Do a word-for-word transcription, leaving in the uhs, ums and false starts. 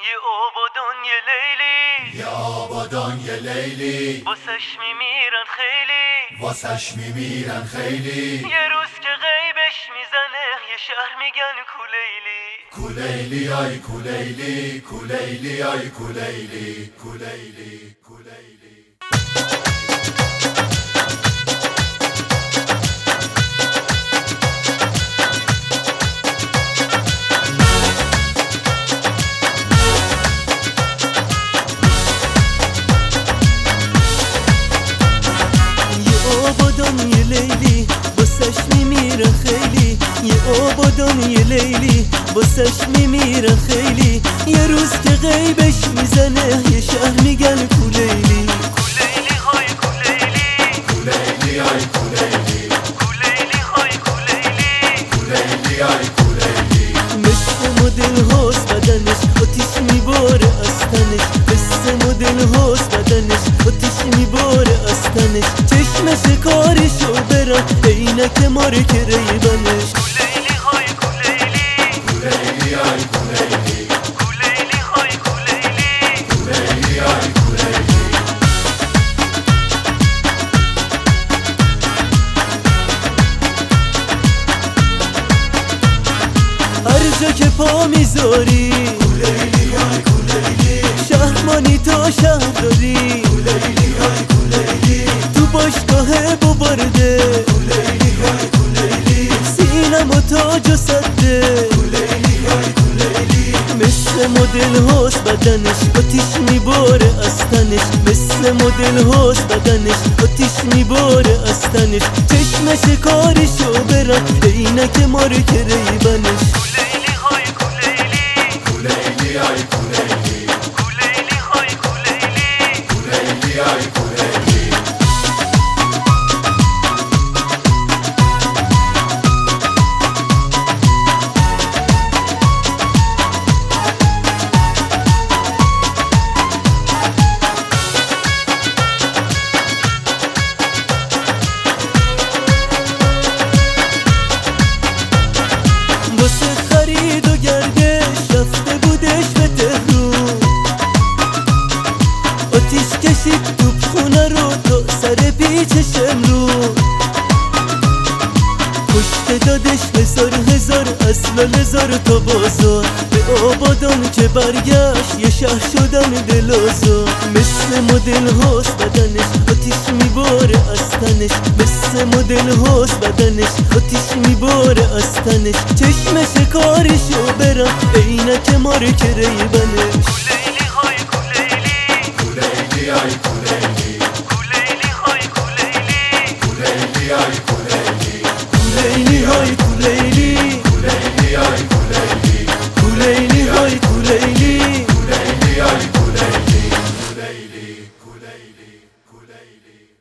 یه آبادان یه لیلی، یه آبادان یه لیلی، واسش میمیرن خیلی، واسش میمیرن خیلی. یه روز که غیبش میزنه یه شهر میگن کولیلی. کولیلی آی کولیلی، کولیلی آی کولیلی، کولیلی کولیلی. یه لیلی واسش میمیرن خیلی، یه آبادان یه لیلی واسش میمیرن خیلی. یه روز که غیبش میزنه یه شهر میگن کولیلی. کولیلی های کولیلی، کولیلی آی کولیلی، کولیلی های کولیلی، کولیلی آی کولیلی. مثل مدل هاست بدنش آتیش میباره از تنش، مثل مدل هاست بدنش آتیش میباره از تنش. چشمش کارشو برم عینک ماره که ریبنش. کولیلی های کولیلی، کولیلی آی کولیلی، کولیلی های کولیلی، کولیلی آی کولیلی. هر جا که پا میذاری کولیلی آی کولیلی، شهرمانی تا شهر داری. کولیلی آی کولیلی، تو باشگاه ببرده کولیلی آی کولیلی، سینما تاج و سده. کولیلی آی کولیلی. مثل مدل هاست بدنش آتیش میباره از تنش، مثل مدل هاست بدنش آتیش میباره از تنش. چشمش کارشو برم عینک ماره که ریبنش. کولیلی های کولیلی، کولیلی آی کولیلی، کولیلی های کولیلی، کولیلی آی کولیلی. واسه خرید و گردش رفته بودش به تهرون، آتیش کشید توپ خونه رو تا سر پیچش امرون. کشته دادش هزار هزار اصلا هزار تا بازار، به آبادان که برگشت یه شهر شدن دلازار. مثل مدل هاست بدنش آتیش میباره از تنش، مثل مدل هاست بدنش آتیش میباره از تنش. چشمش کارشو برم عینک ماره که ریبنش. کولیلی های کولیلی، کولیلی آی کولیلی، کولیلی های کولیلی، کولیلی آی کولیلی. کولیلی های کولیلی، کولیلی آی کولیلی، کولیلی های کولیلی. کولیلی آی کولیلی، کولیلی کولیلی کولیلی.